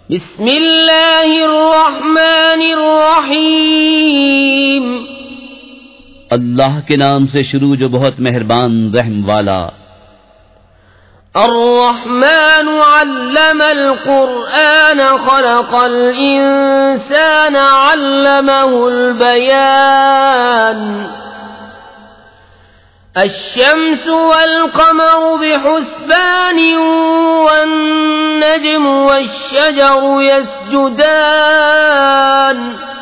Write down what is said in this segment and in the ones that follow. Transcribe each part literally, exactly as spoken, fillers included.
बिस्मिल्लाहिर्रहमानिर्रहीम। अल्लाह के नाम से शुरू जो बहुत मेहरबान रहम वाला। अर्रहमान अल्लमल कुरआन खलक़ल इंसान अल्लमहुल बयान। अश्शम्सु वल क़मरु बिहुस्बान वन्नज्मु वश्शजरु यस्जुदान।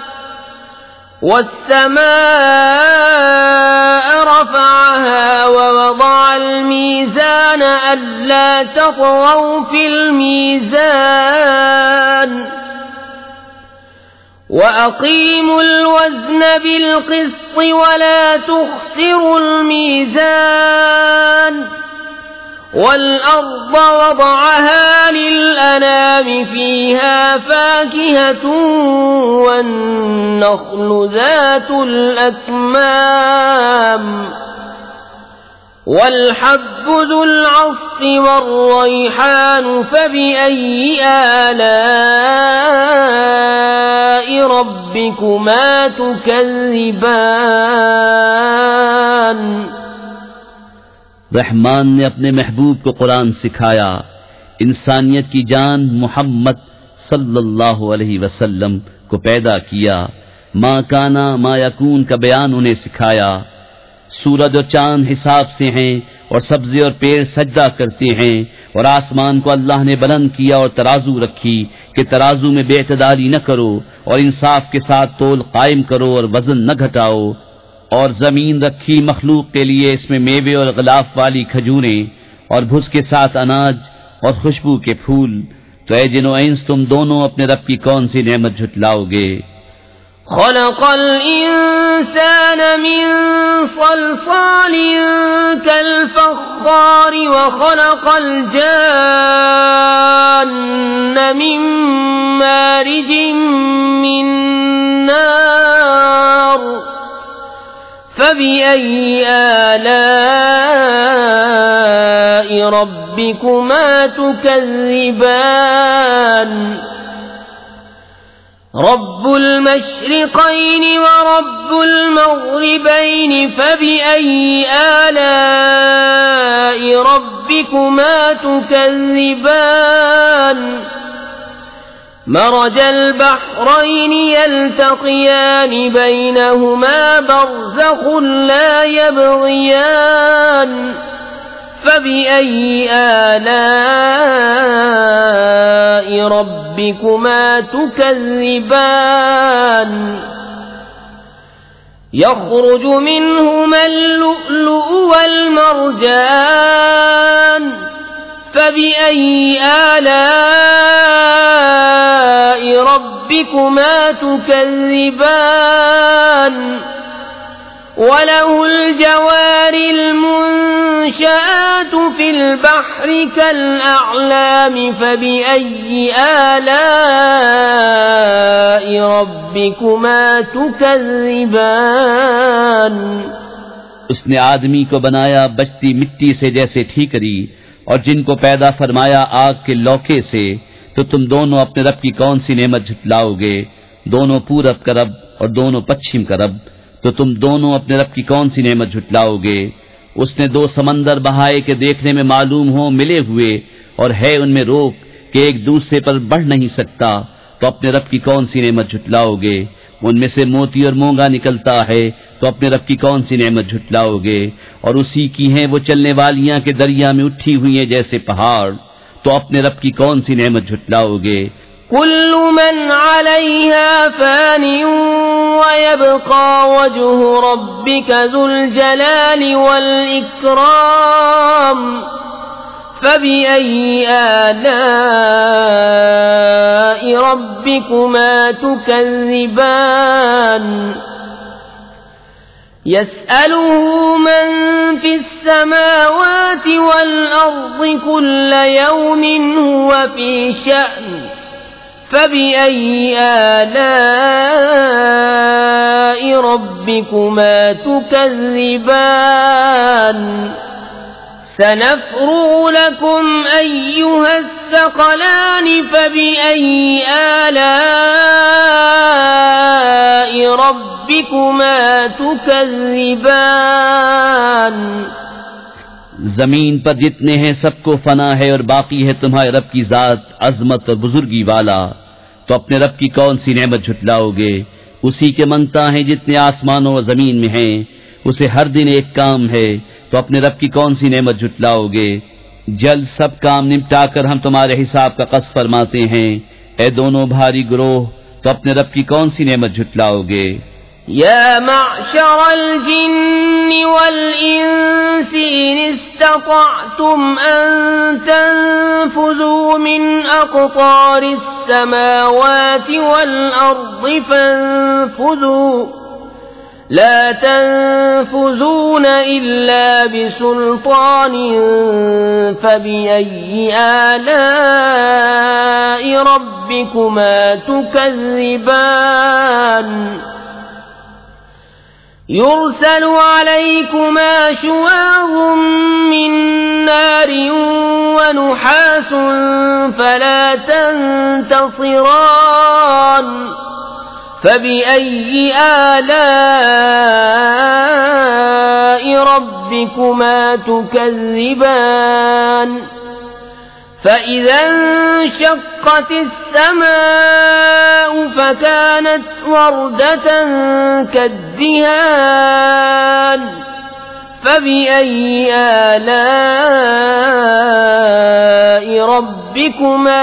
वस्समाअ रफ़अहा ववضअल मीज़ान अल्ला तग़वू फ़िल मीज़ान। वअक़ीमुल वज़्न बिलक़िस्ति वला तुख़सिरुल मीज़ान। वल्अर्ض वضعها लिलअनाम फ़ीहा फ़ाकिहतु वन्नख़्लु ज़ातुल अक्माम। वल्हब्बु ज़ुल अस्फ़ि वर्रैहानु फ़बिअय्यि आलाइ रब्बिकुमा तुकज़्ज़िबान। रहमान ने अपने महबूब को कुरान सिखाया, इंसानियत की जान मोहम्मद सल्लल्लाहु अलैहि वसल्लम को पैदा किया। माँ काना मा यकून का बयान उन्हें सिखाया। सूरज और चांद हिसाब से हैं और सब्ज़े और पेड़ सजदा करते हैं। और आसमान को अल्लाह ने बुलंद किया और तराजू रखी कि तराजू में बेअतदारी न करो और इंसाफ के साथ तोल कायम करो और वजन न घटाओ। और जमीन रखी मखलूक के लिए, इसमें मेवे और ग़िलाफ वाली खजूरें और भुस के साथ अनाज और खुशबू के फूल। तो ऐ जिनो इंस तुम दोनों अपने रब की कौन सी नेमत झुटलाओगे। खलक़ल इंसान मिन सलसालिन कल फ़ख़्ख़ार व खलक़ल जान्न मिन मारिजिन मिन नार। फ़बिअय्यि आलाइ रब्बिकुमा तुकज़्ज़िबान। रब्बुल मशरिक़ैनि व रब्बुल मग़रिबैनि फ़बिअय्यि आलाइ रब्बिकुमा तुकज़्ज़िबान। मरजल बहरैनि यल्तक़ियान बैनहुमा बरज़ख़ुन ला यबग़ियान। फ़बिअय्यि आलाइ रब्बिकुमा तुकज़्ज़िबान। यख़रुजु मिन्हुमा अल-लुअ्लुअु वल-मरजान। फ़बिअय्यि आलाइ रब्बिकुमा तुकज़्ज़िबान। वलहुल जवारिल मुंशआतु फ़िल बहरि कल-अअलाम। फ़बिअय्यि आलाइ रब्बिकुमा तुकज़्ज़िबान। उसने आदमी को बनाया बचती मिट्टी से जैसे ठीकरी, और जिनको पैदा फरमाया आग के लौके से। तो तुम दोनों अपने रब की कौन सी नेमत झुटलाओगे। दोनों पूरब का रब और दोनों पश्चिम का रब। तो तुम दोनों अपने रब की कौन सी नेमत झुटलाओगे। उसने दो समंदर बहाए के देखने में मालूम हो मिले हुए, और है उनमें रोक कि एक दूसरे पर बढ़ नहीं सकता। तो अपने रब की कौन सी नेमत झुटलाओगे। उनमें से मोती और मूंगा निकलता है, तो अपने रब की कौन सी नेमत झुटलाओगे। और उसी की हैं वो चलने वालियां के दरिया में उठी हुई हैं जैसे पहाड़। तो अपने रब की कौन सी नेमत झुटलाओगे। कुल्लु मन अलैहा फ़ानिन व यब्क़ा वज्हु रब्बिका ज़ुल जलालि वल इकराम। फ़बिअय्यि आलाइ रब्बिकुमा तुकज़्ज़िबान। यस्अलुहु मन फ़िस्समावाति वल अर्ज़ि कुल्ल यौमिन हुवा फ़ी शअन। फ़बिअय्यि आलाइ रब्बिकुमा तुकज़्ज़िबान। सनफ़्रुग़ु लकुम अय्युहस्सक़लानि फ़बिअय्यि आलाइ रब्बिकुमा तुकज़्ज़िबान। जमीन पर जितने हैं सबको फना है और बाकी है तुम्हारे रब की जात अजमत और बुजुर्गी वाला, तो अपने रब की कौन सी नेमत झुटलाओगे। उसी के मंगता है जितने आसमानों और जमीन में हैं, उसे हर दिन एक काम है, तो अपने रब की कौन सी नेमत झुटलाओगे। जल्द सब काम निपटाकर हम तुम्हारे हिसाब का कस फरमाते हैं। ए दोनों भारी ग्रोह, तो अपने रब की कौन सी नेमत झुटलाओगे। या मअशरल जिन्नि वल इंसि इन इस्ततअतुम अन तनफुज़ू मिन अक़तारिस समावाति वल अर्दि फंफुज़ू ला तनफुज़ून इल्ला बिसुल्तान फ़बिअय्यि आलाइ रब्बिकुमा तुकज़्ज़िबान। युरसलु अलैकुमा शुवाज़ुम मिन नारिन व नुहासुन फला तंतसिरान फ़बिअय्यि आलाइ रब्बिकुमा तुकज़्ज़िबान। फ़इज़ा इंशक़्क़त अस्समाउ फ़कानत वरदतन कद्दिहान फ़बिअय्यि आलाइ रब्बिकुमा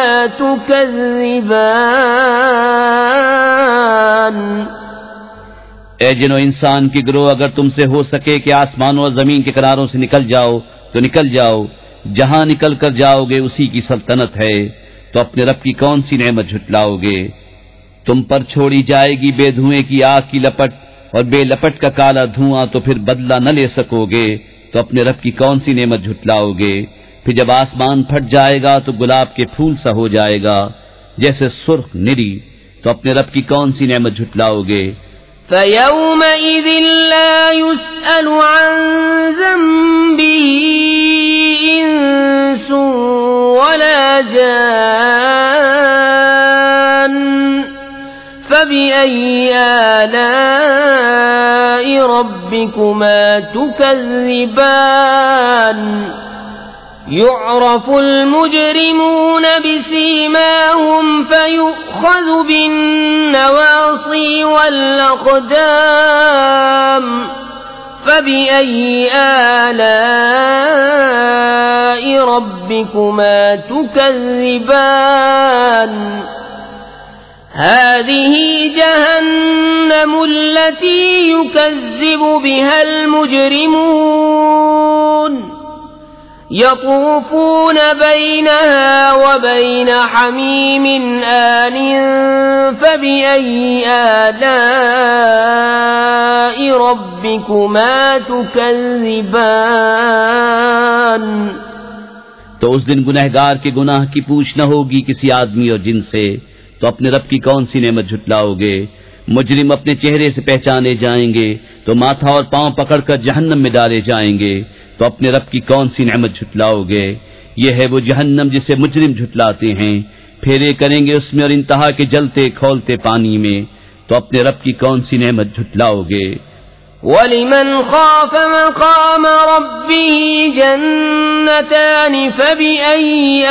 तुकज़्ज़िबान। ए जिनो इंसान की गिरोह, अगर तुमसे हो सके कि आसमानों और जमीन के किनारों से निकल जाओ तो निकल जाओ। जहां निकल कर जाओगे उसी की सल्तनत है, तो अपने रब की कौन सी नेमत झुटलाओगे। तुम पर छोड़ी जाएगी बेधुएं की आग की लपट और बेलपट का काला धुआं, तो फिर बदला न ले सकोगे, तो अपने रब की कौन सी नेमत झुटलाओगे। फिर जब आसमान फट जाएगा तो गुलाब के फूल सा हो जाएगा जैसे सुर्ख निरी, तो अपने रब की कौन सी नेमत झुटलाओगे। फ़यौमइज़िन ला युस्अलु अन ज़ंबिही इंसुन वला जान फ़बिअय्यि आलाइ रब्बिकुमा तुकज़्ज़िबान। युअरफुल मुजरिमून बिसीमाहुम फयुअख़ज़ु बिन्नवासी वल अक़दाम फ़बिअय्यि आलाइ रब्बिकुमा तुकज़्ज़िबान। हाज़िही जहन्नम अल्लती युकज़्ज़िबु बिहल मुजरिमून यतूफ़ून बैनहा व बैन हमीमिन आन फ़बिअय्यि आलाइ रब्बिकुमा तुकज़्ज़िबान। तो उस दिन गुनहगार के गुनाह की पूछ न होगी किसी आदमी और जिन से, तो अपने रब की कौन सी नेमत झुटलाओगे। मुजरिम अपने चेहरे से पहचाने जाएंगे तो माथा और पांव पकड़कर जहन्नम में डाले जाएंगे, तो अपने रब की कौन सी नेमत झुटलाओगे। ये है वो जहन्नम जिसे मुजरिम झुटलाते हैं, फेरे करेंगे उसमें और इंतहा के जलते खौलते पानी में, तो अपने रब की कौन सी नेमत झुटलाओगे। वलिमन खाफ़ मक़ाम रब्बिही जन्नतान फ़बिअय्यि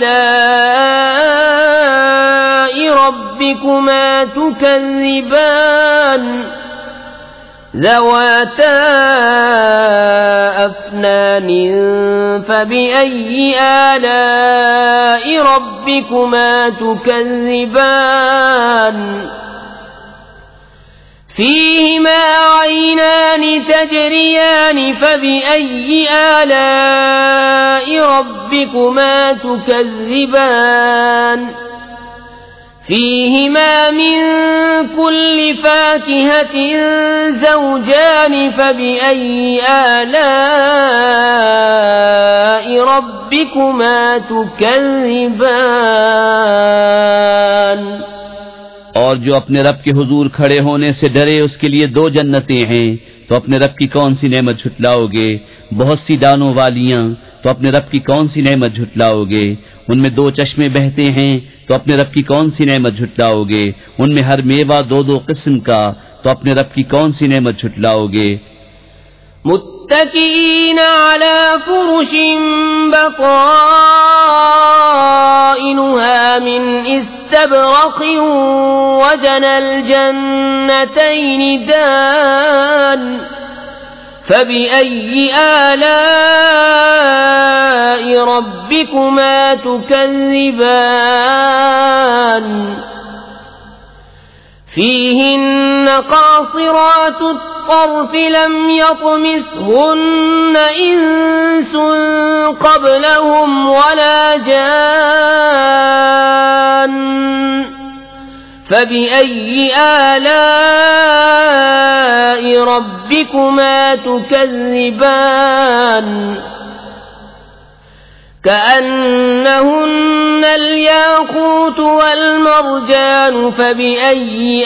आलाइ रब्बिकुमा तुकज़्ज़िबान। ذواتا أفنان فبأي آلاء ربكما تكذبان فيهما عينان تجريان فبأي آلاء ربكما تكذبان فيهما من كل فاكهة زوجان فبأي آلاء ربكما تكذبان। और जो अपने रब के हुजूर खड़े होने से डरे उसके लिए दो जन्नतें हैं, तो अपने रब की कौन सी नेमत झुटलाओगे। बहुत सी दानों वालियां, तो अपने रब की कौन सी नेमत झुटलाओगे। उनमें दो चश्मे बहते हैं, तो अपने रब की कौन सी नेमत झुटलाओगे। उनमें हर मेवा दो दो किस्म का, तो अपने रब की कौन सी नेमत झुटलाओगे। मुत्तकीन अला फुरुशिन बताइनुहा मिन इस्तबरक़िन वजनल जन्नतैन दान फबिअय्यि आलाइ रब्बिकुमा तुकज़्ज़िबान फीहिन्न क़ासिरातुत طرف لم يطمثهن إنس قبلهم ولا جان فبأي آلاء ربكما تكذبان كأنهن الياقوت والمرجان فبأي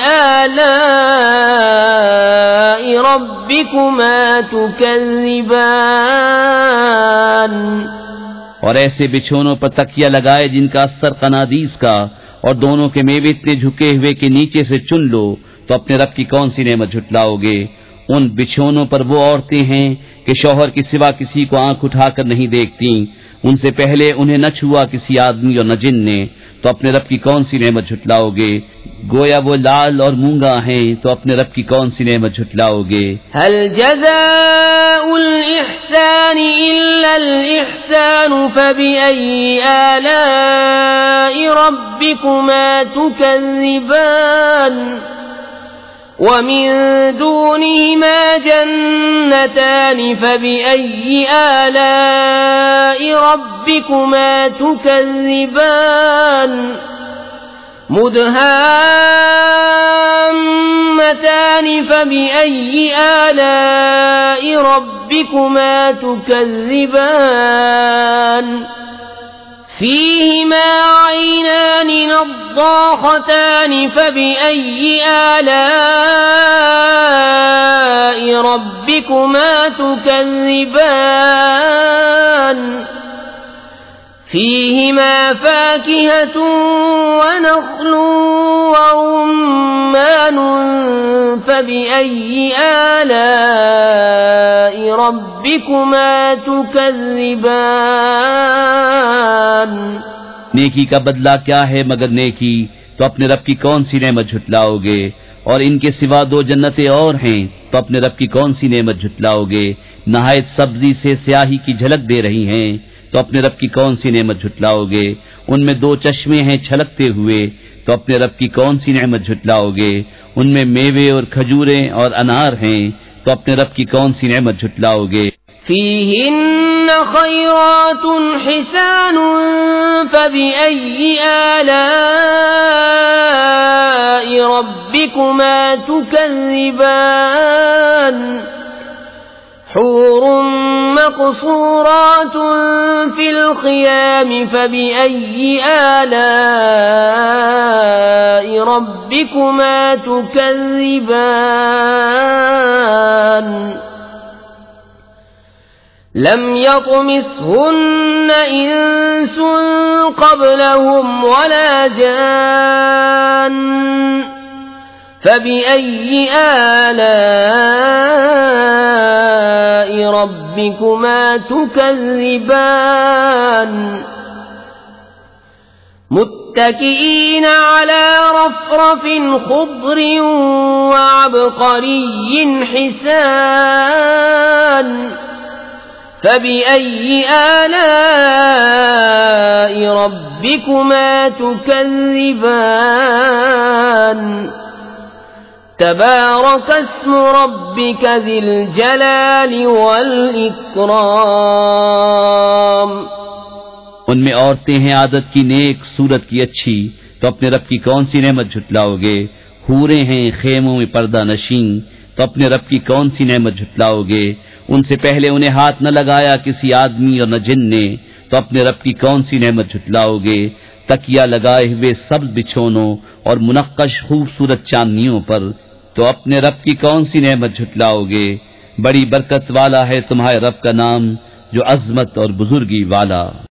آلاء ربكما تكذبان। और ऐसे बिछोनों पर तकिया लगाए जिनका अस्तर कनादीस का, और दोनों के मेवे इतने झुके हुए कि नीचे से चुन लो, तो अपने रब की कौन सी नेमत झुटलाओगे। उन बिछोनों पर वो औरतें हैं कि शौहर के सिवा किसी को आंख उठाकर नहीं देखती, उनसे पहले उन्हें न छुआ किसी आदमी और न जिन ने, तो अपने रब की कौन सी नेमत झुटलाओगे। गोया वो लाल और मूंगा हैं, तो अपने रब की कौन सी नेमत झुटलाओगे। हल जज़ाउल इहसान इल्लल इहसान फबिअय्यि आलाइ रब्बिकुमा तुकज़्ज़िबान वमिन दूनिहिमा जन्नतान फबिअय्यि आलाइ रब्बिकुमा तुकज़्ज़िबान मुदहाम्मतान फबिअय्यि आलाइ रब्बिकुमा तुकज़्ज़िबान फीहिमा ऐनान नضاختان फबिअय्यि आलाइ रब्बिकुमा तुकज़्ज़िबान फीहिमा फाकिहतुन वनख्ल वरुम्मान फबिअय्यि आलाइ रब्बिकुमा तुकज़्ज़िबान। नेकी का बदला क्या है मगर नेकी, तो अपने रब की कौन सी नेमत झुटलाओगे। और इनके सिवा दो जन्नतें और हैं, तो अपने रब की कौन सी नेमत झुटलाओगे। नहायत सब्जी से स्याही की झलक दे रही हैं, तो अपने रब की कौन सी नेमत झुटलाओगे। उनमें दो चश्मे हैं छलकते हुए, तो अपने रब की कौन सी नेमत झुटलाओगे। उनमें मेवे और खजूरें और अनार हैं, तो अपने रब की कौन सी नेमत झुटलाओगे। फीहिन्न खैरातुन हिसानुन फबिअय्यि आलाइ रब्बिकुमा तुकज़्ज़िबान हूरुन मक़सूरातुन फिल ख़ियाम फबिअय्यि आलाइ रब्बिकुमा तुकज़्ज़िबान लम यतमिसहुन्न इंसुन क़ब्लहुम वला जान फबिअय्यि आलाइ रब्बिकुमा तुकज़्ज़िबान मुत्तकिईन अला रफ़रफ़िन ख़ुद्रिन वअबक़रिय्यिन हिसान फबिअय्यि आलाइ रब्बिकुमा तुकज़्ज़िबान तबारक अस्मु रब्बिक ज़िल जलालि वल इकराम। उनमें औरतें हैं आदत की नेक, सूरत की अच्छी, तो अपने रब की कौन सी नेमत झुटलाओगे। हूरें हैं खेमों में पर्दा नशीं, तो अपने रब की कौन सी नेमत झुटलाओगे। उनसे पहले उन्हें हाथ न लगाया किसी आदमी और न जिन ने, तो तो अपने रब की कौन सी नेमत झुटलाओगे? तकिया लगाए हुए सब्ज बिछोनों और मुनक्कश खूबसूरत चांदनियों पर, तो अपने रब की कौन सी नेमत झुटलाओगे? बड़ी बरकत वाला है तुम्हारे रब का नाम, जो अजमत और बुजुर्गी वाला।